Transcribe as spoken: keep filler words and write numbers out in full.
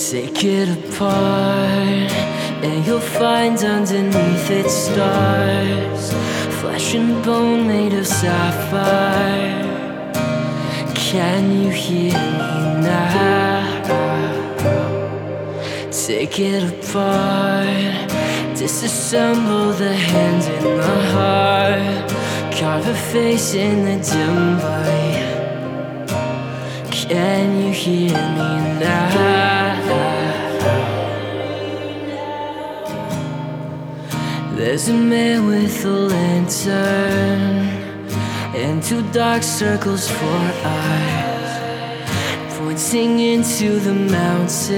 Take it apart, and you'll find underneath it stars, flesh and bone made of sapphire. Can you hear me now? Take it apart, disassemble the hand and the heart, carve a face in the dim light. Can you hear me now? There's a man with a lantern and two dark circles for eyes, pointing into the mountains.